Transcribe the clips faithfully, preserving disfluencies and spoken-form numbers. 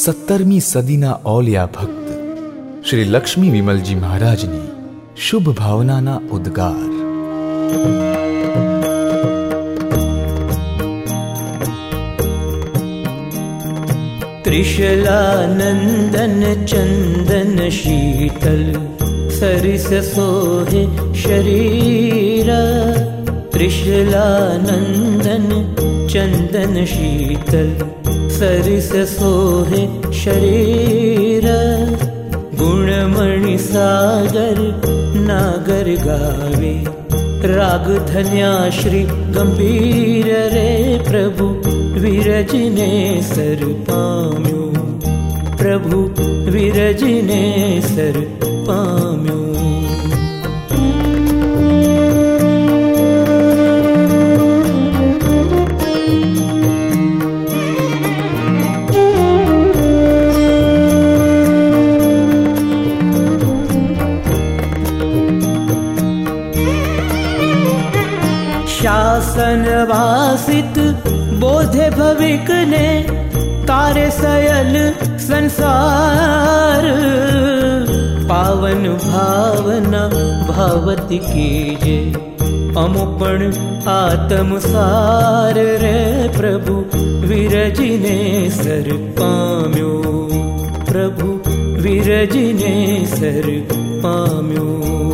સત્તરમી સદીના ઓલિયા ભક્ત શ્રી લક્ષ્મી વિમલજી મહારાજની શુભ ભાવનાના ઉદ્ગાર. त्रिशलानंदन चंदन शीतल सरिस सोहे शरीर. त्रिशलानंदन चंदन शीतल सरिस सोहे शरीर. गुणमणि सागर नागर गावे राग धन्या श्री गंभीर रे. प्रभु विरजने सर पाम्यो, प्रभु विरजने सर पाम्यो. शासन वासित बोधे भविक ने तारे सयल संसार. पावन भावना भावती कीजे अमुपण आत्मसार रे. प्रभु विरजने सर पाम्यो, प्रभु विरजने सर पाम्यो.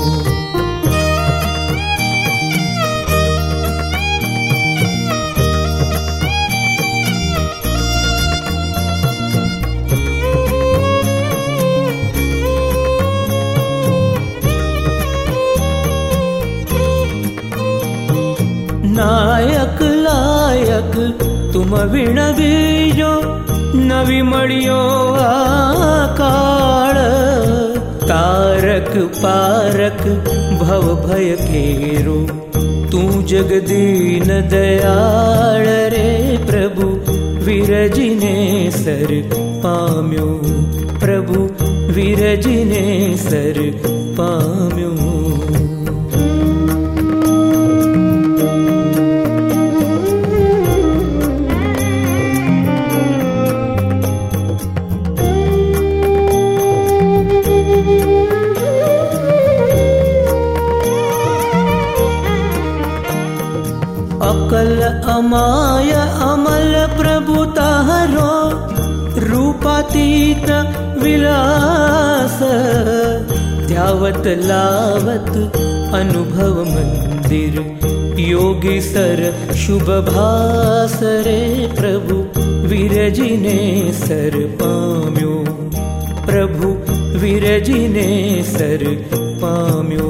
नायक लायक तुम विण बीजो नवी मड़ियो आकाळ. तारक पारक भव भय केरो तू जगदीन दयाळ रे. प्रभु विरजने सर पाम्यो, प्रभु विरजने सर पाम्यो. अकल अमाय अमल प्रभु तारो रूपातीत विलास. ध्यावत लावत अनुभव मंदिर योगी सर शुभ भास रे. प्रभु विरजने सर पाम्यो, प्रभु विरजने सर पाम्यो.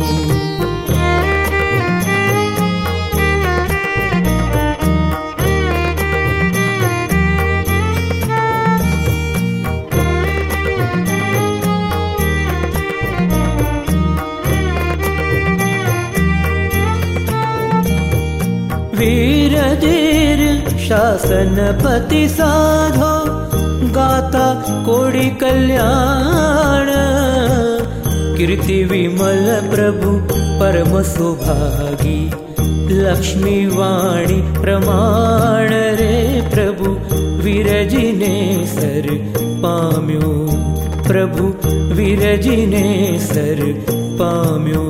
वीरधीर शासनपति साधो गाता कोड़ी कल्याण. कीर्ति विमल प्रभु परम सौभागी लक्ष्मी वाणी प्रमाण रे. प्रभु विरजने सर पाम्यो, प्रभु विरजने सर पाम्यो.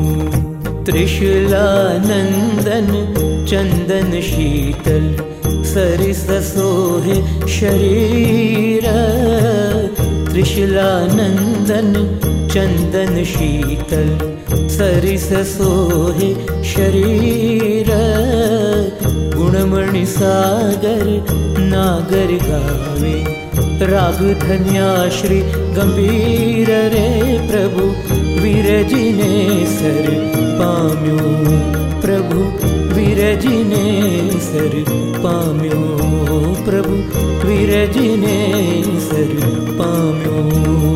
त्रिशूलानंदन चंदन शीतल सरिस सोहे शरीर. त्रिशूलानंदन चंदन शीतल सरिस सोहे शरीर. गुणमणि सागर नागर गावे राग धन्या श्री गंभीर रे. प्रभु विरजने सर पाम्यो, प्रभु विरजने सर पाम्यो, प्रभु विरजने सर पाम्यो.